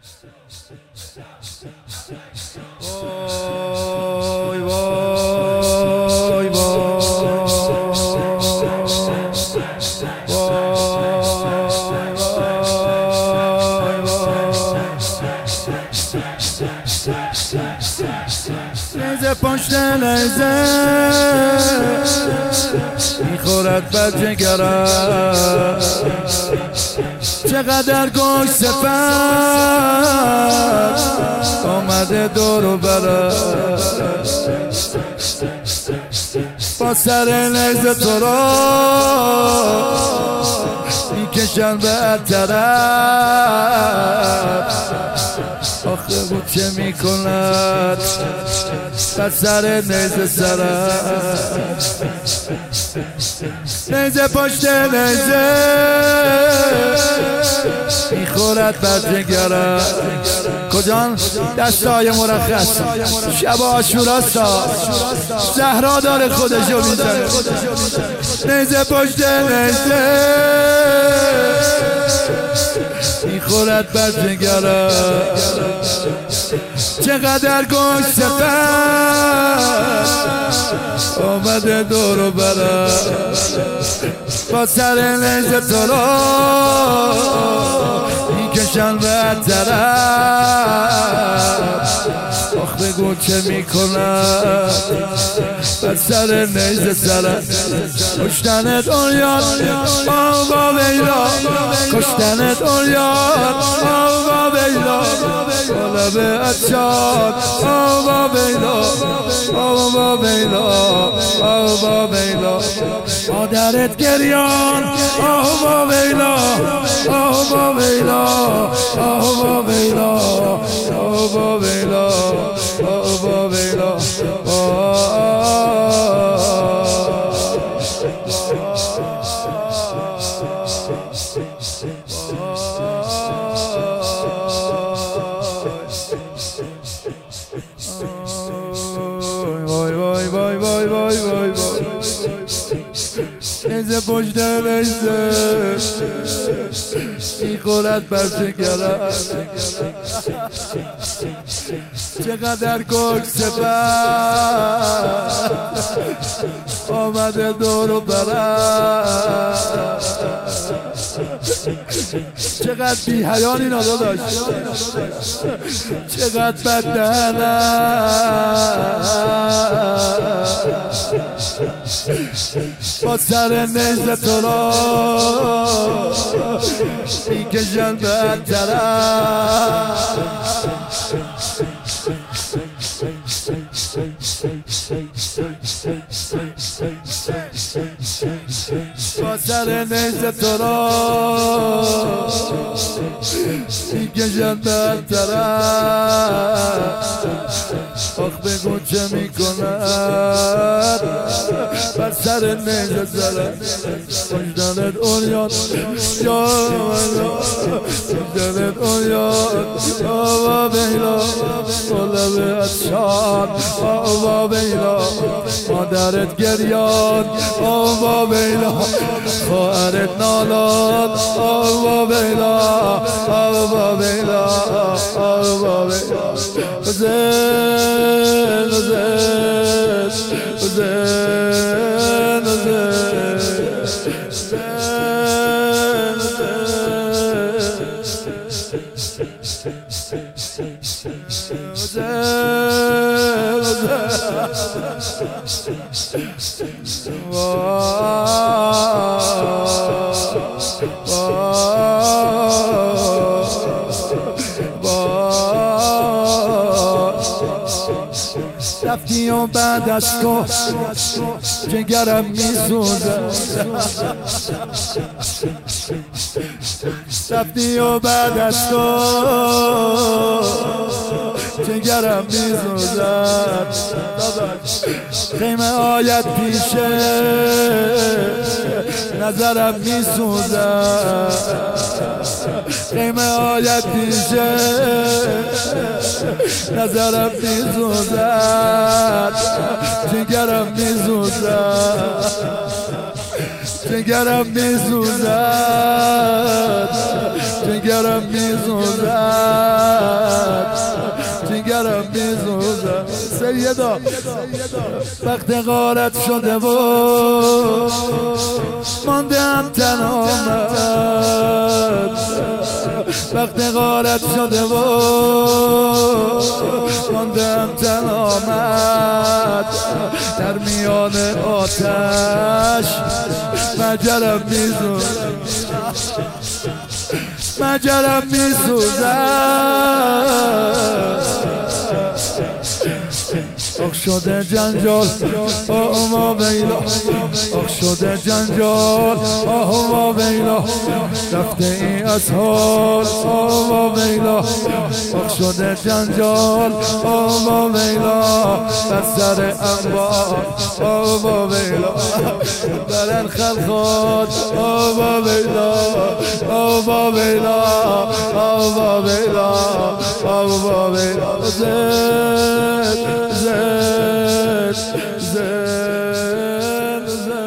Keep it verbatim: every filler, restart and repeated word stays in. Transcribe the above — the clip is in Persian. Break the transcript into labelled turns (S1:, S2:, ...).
S1: وای وای نیزه پشت نیزه میخورد بر جگرم، چقدر گوش سفر آمده دور و برم، با سر نیزه تو را میکشن به طرف. آخه بود چه میکند بر سر نیزه سرم، نیزه پشت نیزه میخورد بر جگرم. کجان؟ دستای مرخص شب عاشوراستا زهرا داره خودشو میزنه. نیزه پشت نیزه میخورد بر جگرم، چقدر گوش سفر آمده دور و برم، با سر نیزه تو را میکشن به طرف. آخ بگو چه میکنن بر سر نیزه سرم، کشتنت اوریان آقا بیلا، کشتنت اوریان آقا بیلا، لب اتشان آقا بیلا، آقا بیلا، آقا بیلا، مادرت گریان آقا بیلا، آقا بیلا، آقا بیلا، آقا بیلا، آقا بیلا. وای وای وای وای وای وای وای نیزه پشت نیزه میخورد بر جگرم، چقدر گرگ سپر آمده دور و برم، چقدر بی حیان اینا داشت، چقدر بددهنم، با سر نیزه تو را میکشن به طرف. با سر نیزه تو را میکشن به طرف. آخ بگو چه میکند بر سر نیزه سرم، وجدانت اوریان یا ولا، وجدانت اوریان آقا بیلا، لب اتشان آقا بیلا، مادرت گریان آقا بیلا، خواهرت نالان آقا بیلا، آقا بیلا، آقا بیلا. زن زن زن رفتی و بعد از تو جگرم میسوزه، رفتی و بعد از تو جگرم میسوزد، خیمه آید پیشه نظرم میسوزد، خیمه آید پیشه نظرم میسوزد، جگرم میسوزد، جگرم میسوزد، جگرم میسوزد. جگرم میسوزد سیدا وقت غارت شده و ماندم تنامت وقت غارت شده و ماندم تنامت در میان آتش مجرم میسوزد مجرم میسوزد آخ شده جنجال آه ما ویلا آخ شده جنجال آه ما ویلا رفته ای از حال آه ما ویلا آخ شده جنجال آه ما ویلا بر سر انبار آه ما ویلا برن خلقات آه ما ویلا آه ما ویلا آه ما ویلا آه ما ویلا زد زد زد زد